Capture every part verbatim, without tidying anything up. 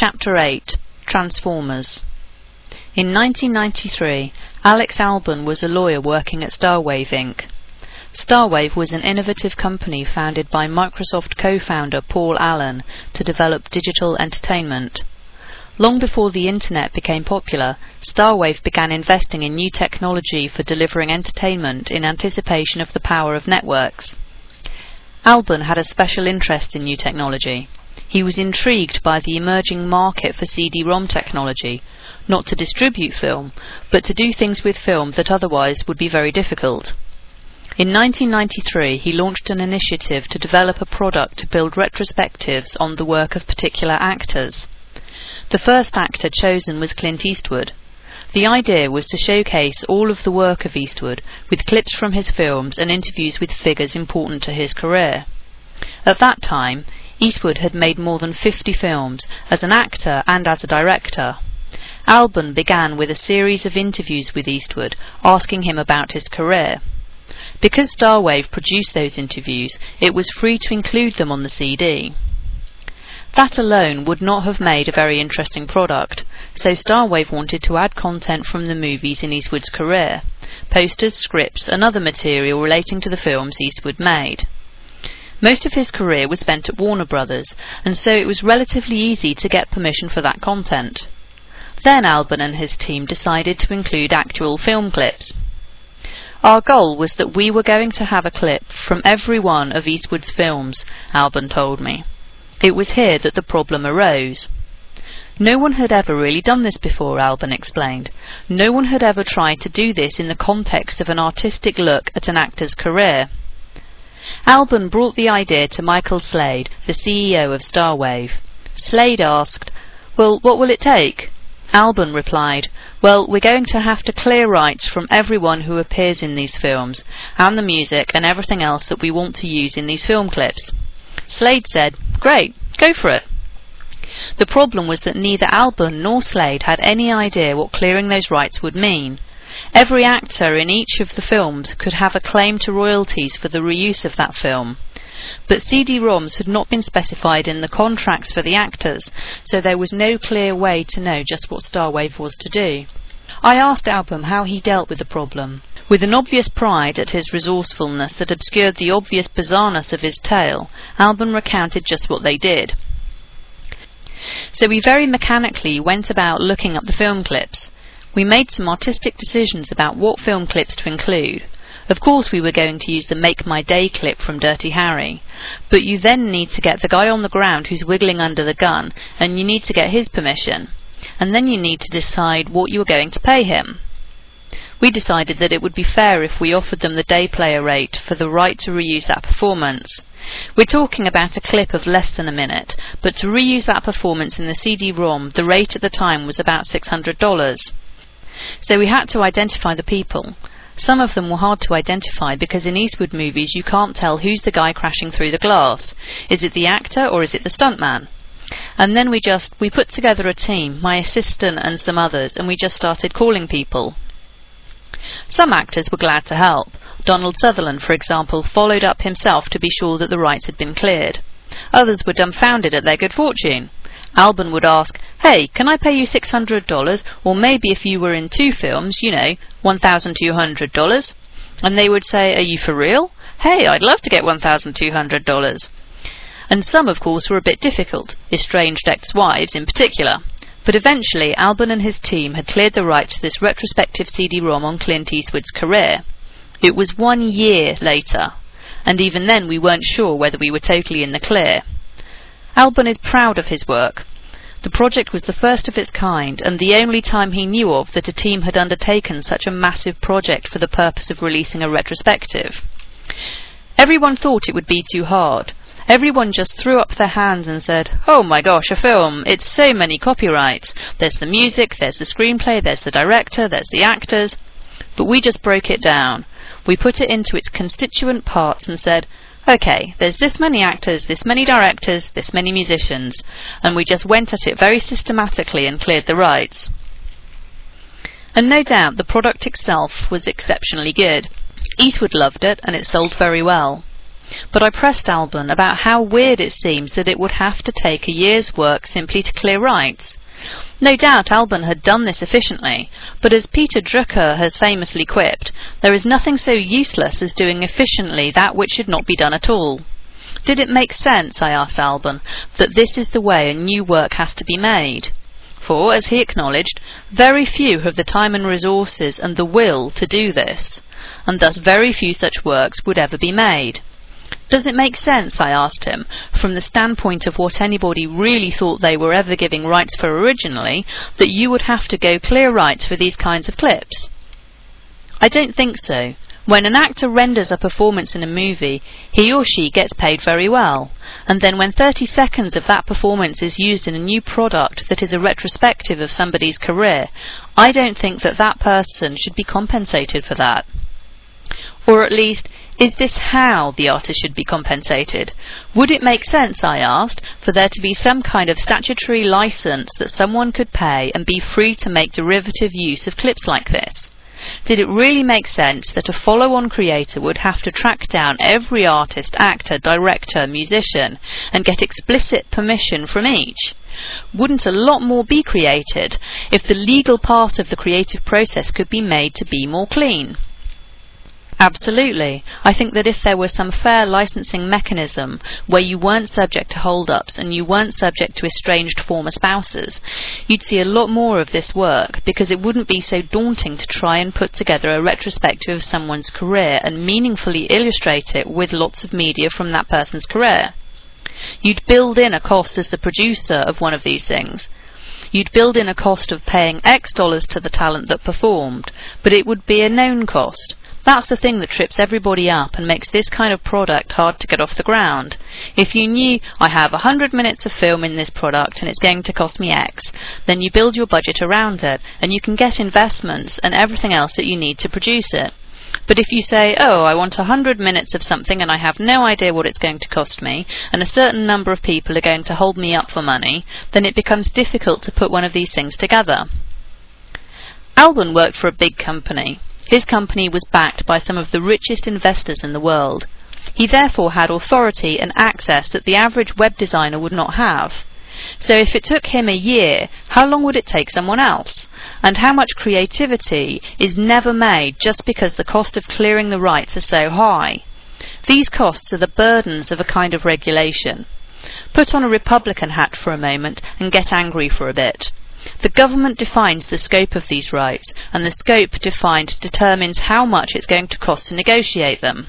Chapter eight. Transformers. In nineteen ninety-three, Alex Albon was a lawyer working at Starwave Incorporated. Starwave was an innovative company founded by Microsoft co-founder Paul Allen to develop digital entertainment. Long before the Internet became popular, Starwave began investing in new technology for delivering entertainment in anticipation of the power of networks. Albon had a special interest in new technology. He was intrigued by the emerging market for C D ROM technology, not to distribute film, but to do things with film that otherwise would be very difficult. In nineteen ninety-three, he launched an initiative to develop a product to build retrospectives on the work of particular actors. The first actor chosen was Clint Eastwood. The idea was to showcase all of the work of Eastwood, with clips from his films and interviews with figures important to his career. At that time, Eastwood had made more than fifty films, as an actor and as a director. Albon began with a series of interviews with Eastwood, asking him about his career. Because Starwave produced those interviews, it was free to include them on the C D. That alone would not have made a very interesting product, so Starwave wanted to add content from the movies in Eastwood's career, posters, scripts and other material relating to the films Eastwood made. Most of his career was spent at Warner Brothers, and so it was relatively easy to get permission for that content. Then Albon and his team decided to include actual film clips. Our goal was that we were going to have a clip from every one of Eastwood's films, Albon told me. It was here that the problem arose. No one had ever really done this before, Albon explained. No one had ever tried to do this in the context of an artistic look at an actor's career. Albon brought the idea to Michael Slade, the C E O of Starwave. Slade asked, "Well, what will it take?" Albon replied, "Well, we're going to have to clear rights from everyone who appears in these films, and the music and everything else that we want to use in these film clips." Slade said, "Great, go for it." The problem was that neither Albon nor Slade had any idea what clearing those rights would mean. Every actor in each of the films could have a claim to royalties for the reuse of that film. But C D ROMs had not been specified in the contracts for the actors, so there was no clear way to know just what Starwave was to do. I asked Albon how he dealt with the problem. With an obvious pride at his resourcefulness that obscured the obvious bizarreness of his tale, Albon recounted just what they did. So we very mechanically went about looking up the film clips. We made some artistic decisions about what film clips to include. Of course we were going to use the Make My Day clip from Dirty Harry, but you then need to get the guy on the ground who's wiggling under the gun, and you need to get his permission, and then you need to decide what you are going to pay him. We decided that it would be fair if we offered them the day player rate for the right to reuse that performance. We're talking about a clip of less than a minute, but to reuse that performance in the C D ROM, the rate at the time was about six hundred dollars. So we had to identify the people. Some of them were hard to identify because in Eastwood movies you can't tell who's the guy crashing through the glass. Is it the actor or is it the stuntman? And then we just, we put together a team, my assistant and some others, and we just started calling people. Some actors were glad to help. Donald Sutherland, for example, followed up himself to be sure that the rights had been cleared. Others were dumbfounded at their good fortune. Albon would ask, "Hey, can I pay you six hundred dollars, or maybe if you were in two films, you know, one thousand two hundred dollars? And they would say, "Are you for real? Hey, I'd love to get one thousand two hundred dollars. And some, of course, were a bit difficult, estranged ex-wives in particular. But eventually, Albon and his team had cleared the rights to this retrospective C D ROM on Clint Eastwood's career. It was one year later, and even then we weren't sure whether we were totally in the clear. Albon is proud of his work. The project was the first of its kind, and the only time he knew of that a team had undertaken such a massive project for the purpose of releasing a retrospective. Everyone thought it would be too hard. Everyone just threw up their hands and said, "Oh my gosh, a film, it's so many copyrights. There's the music, there's the screenplay, there's the director, there's the actors." But we just broke it down. We put it into its constituent parts and said, "Okay, there's this many actors, this many directors, this many musicians," and we just went at it very systematically and cleared the rights. And no doubt the product itself was exceptionally good. Eastwood loved it, and it sold very well. But I pressed Alban about how weird it seems that it would have to take a year's work simply to clear rights. No doubt Alban had done this efficiently, but as Peter Drucker has famously quipped, there is nothing so useless as doing efficiently that which should not be done at all. Did it make sense, I asked Alban, that this is the way a new work has to be made? For, as he acknowledged, very few have the time and resources and the will to do this, and thus very few such works would ever be made. Does it make sense, I asked him, from the standpoint of what anybody really thought they were ever giving rights for originally, that you would have to go clear rights for these kinds of clips? I don't think so. When an actor renders a performance in a movie, he or she gets paid very well, and then when thirty seconds of that performance is used in a new product that is a retrospective of somebody's career, I don't think that that person should be compensated for that. Or at least, is this how the artist should be compensated? Would it make sense, I asked, for there to be some kind of statutory license that someone could pay and be free to make derivative use of clips like this? Did it really make sense that a follow-on creator would have to track down every artist, actor, director, musician, and get explicit permission from each? Wouldn't a lot more be created if the legal part of the creative process could be made to be more clean? Absolutely. I think that if there was some fair licensing mechanism where you weren't subject to hold-ups and you weren't subject to estranged former spouses, you'd see a lot more of this work, because it wouldn't be so daunting to try and put together a retrospective of someone's career and meaningfully illustrate it with lots of media from that person's career. You'd build in a cost as the producer of one of these things. You'd build in a cost of paying X dollars to the talent that performed, but it would be a known cost. That's the thing that trips everybody up and makes this kind of product hard to get off the ground. If you knew, I have one hundred minutes of film in this product and it's going to cost me X, then you build your budget around it, and you can get investments and everything else that you need to produce it. But if you say, oh, I want one hundred minutes of something and I have no idea what it's going to cost me, and a certain number of people are going to hold me up for money, then it becomes difficult to put one of these things together. Alban worked for a big company. His company was backed by some of the richest investors in the world. He therefore had authority and access that the average web designer would not have. So if it took him a year, how long would it take someone else? And how much creativity is never made just because the cost of clearing the rights are so high? These costs are the burdens of a kind of regulation. Put on a Republican hat for a moment and get angry for a bit. The government defines the scope of these rights, and the scope defined determines how much it's going to cost to negotiate them.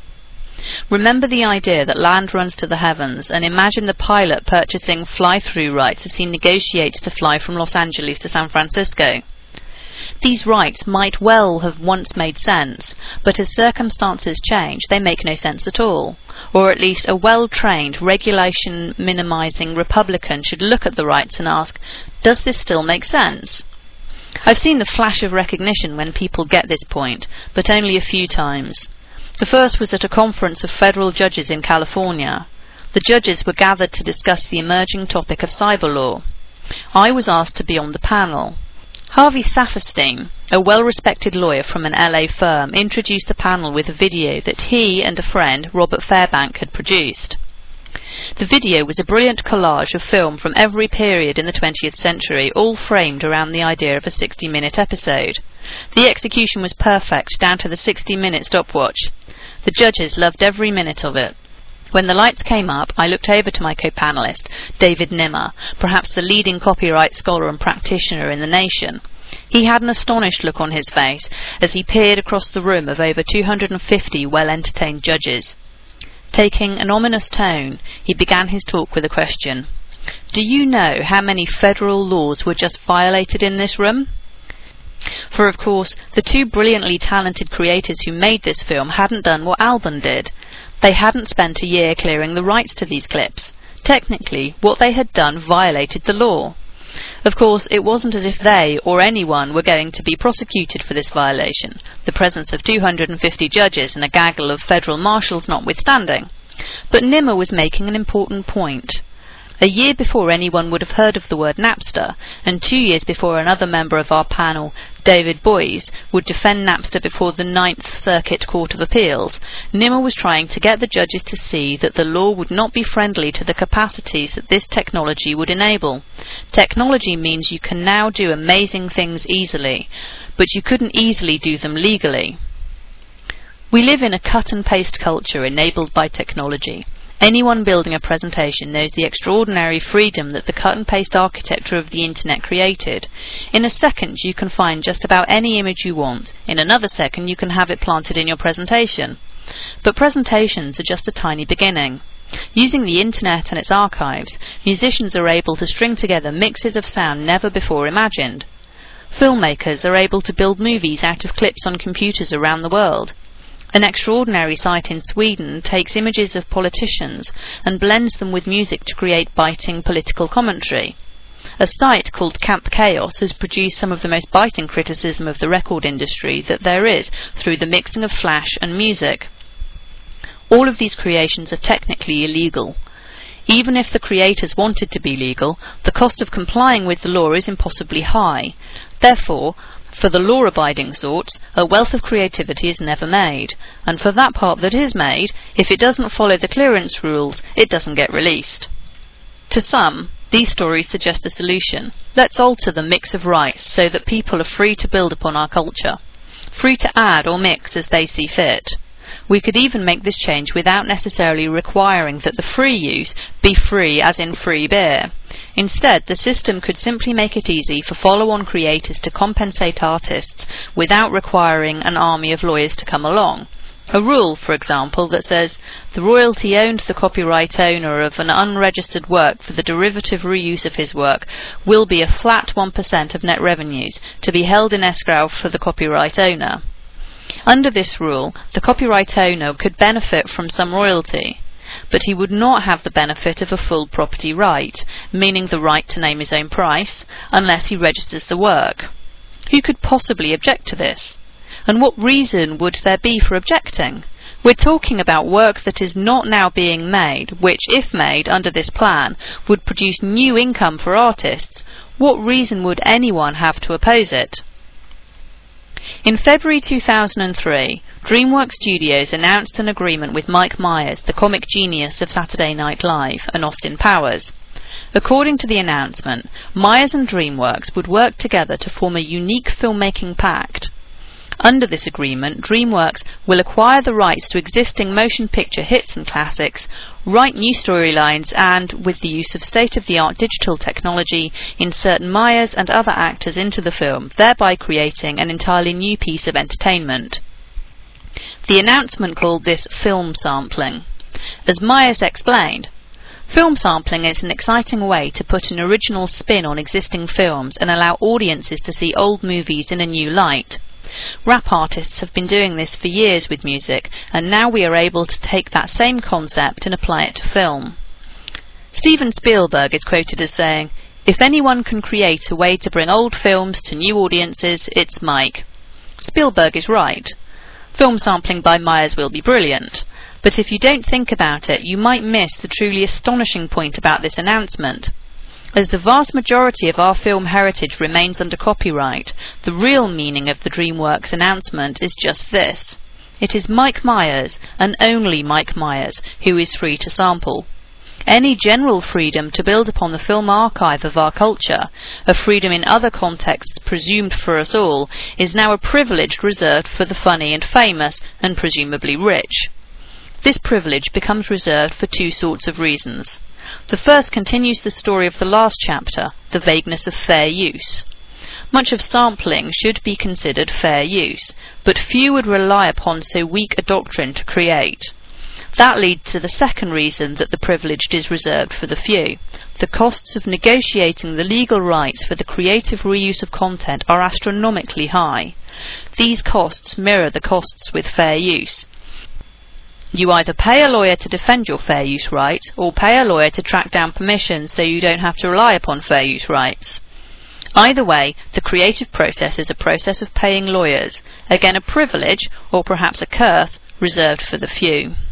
Remember the idea that land runs to the heavens, and imagine the pilot purchasing fly-through rights as he negotiates to fly from Los Angeles to San Francisco. These rights might well have once made sense, but as circumstances change, they make no sense at all. Or at least a well-trained, regulation-minimizing Republican should look at the rights and ask, does this still make sense? I've seen the flash of recognition when people get this point, but only a few times. The first was at a conference of federal judges in California. The judges were gathered to discuss the emerging topic of cyber law. I was asked to be on the panel. Harvey Saperstein, a well-respected lawyer from an L A firm, introduced the panel with a video that he and a friend, Robert Fairbank, had produced. The video was a brilliant collage of film from every period in the twentieth century, all framed around the idea of a sixty-minute episode. The execution was perfect, down to the sixty-minute stopwatch. The judges loved every minute of it. When the lights came up, I looked over to my co-panelist, David Nimmer, perhaps the leading copyright scholar and practitioner in the nation. He had an astonished look on his face as he peered across the room of over two hundred fifty well-entertained judges. Taking an ominous tone, he began his talk with a question. Do you know how many federal laws were just violated in this room? For, of course, the two brilliantly talented creators who made this film hadn't done what Alban did. They hadn't spent a year clearing the rights to these clips. Technically, what they had done violated the law. Of course, it wasn't as if they, or anyone, were going to be prosecuted for this violation, the presence of two hundred fifty judges and a gaggle of federal marshals notwithstanding. But Nimmer was making an important point. A year before anyone would have heard of the word Napster, and two years before another member of our panel, David Boies, would defend Napster before the Ninth Circuit Court of Appeals, Nimmer was trying to get the judges to see that the law would not be friendly to the capacities that this technology would enable. Technology means you can now do amazing things easily, but you couldn't easily do them legally. We live in a cut-and-paste culture enabled by technology. Anyone building a presentation knows the extraordinary freedom that the cut-and-paste architecture of the internet created. In a second you can find just about any image you want. In another second you can have it planted in your presentation. But presentations are just a tiny beginning. Using the internet and its archives, musicians are able to string together mixes of sound never before imagined. Filmmakers are able to build movies out of clips on computers around the world. An extraordinary site in Sweden takes images of politicians and blends them with music to create biting political commentary. A site called Camp Chaos has produced some of the most biting criticism of the record industry that there is through the mixing of flash and music. All of these creations are technically illegal. Even if the creators wanted to be legal, the cost of complying with the law is impossibly high. Therefore, for the law-abiding sorts, a wealth of creativity is never made, and for that part that is made, if it doesn't follow the clearance rules, it doesn't get released. To some, these stories suggest a solution. Let's alter the mix of rights so that people are free to build upon our culture, free to add or mix as they see fit. We could even make this change without necessarily requiring that the free use be free as in free beer. Instead, the system could simply make it easy for follow-on creators to compensate artists without requiring an army of lawyers to come along. A rule, for example, that says the royalty owned the copyright owner of an unregistered work for the derivative reuse of his work will be a flat one percent of net revenues, to be held in escrow for the copyright owner. Under this rule, the copyright owner could benefit from some royalty, but he would not have the benefit of a full property right, meaning the right to name his own price, unless he registers the work. Who could possibly object to this? And what reason would there be for objecting? We're talking about work that is not now being made, which, if made under this plan, would produce new income for artists. What reason would anyone have to oppose it? In February two thousand three, DreamWorks Studios announced an agreement with Mike Myers, the comic genius of Saturday Night Live, and Austin Powers. According to the announcement, Myers and DreamWorks would work together to form a unique filmmaking pact. Under this agreement, DreamWorks will acquire the rights to existing motion picture hits and classics, write new storylines, and, with the use of state-of-the-art digital technology, insert Myers and other actors into the film, thereby creating an entirely new piece of entertainment. The announcement called this film sampling. As Myers explained, film sampling is an exciting way to put an original spin on existing films and allow audiences to see old movies in a new light. Rap artists have been doing this for years with music, and now we are able to take that same concept and apply it to film. Steven Spielberg is quoted as saying, "If anyone can create a way to bring old films to new audiences, it's Mike." Spielberg is right. Film sampling by Myers will be brilliant, but if you don't think about it, you might miss the truly astonishing point about this announcement. As the vast majority of our film heritage remains under copyright, the real meaning of the DreamWorks announcement is just this. It is Mike Myers, and only Mike Myers, who is free to sample. Any general freedom to build upon the film archive of our culture, a freedom in other contexts presumed for us all, is now a privilege reserved for the funny and famous, and presumably rich. This privilege becomes reserved for two sorts of reasons. The first continues the story of the last chapter, the vagueness of fair use. Much of sampling should be considered fair use, but few would rely upon so weak a doctrine to create. That leads to the second reason that the privilege is reserved for the few. The costs of negotiating the legal rights for the creative reuse of content are astronomically high. These costs mirror the costs with fair use. You either pay a lawyer to defend your fair use rights, or pay a lawyer to track down permissions so you don't have to rely upon fair use rights. Either way, the creative process is a process of paying lawyers, again a privilege, or perhaps a curse, reserved for the few.